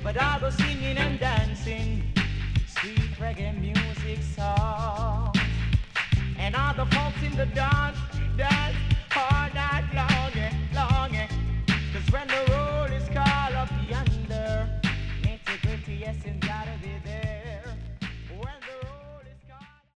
but I go singing and dancing sweet reggae music songs. And all the folks in the dark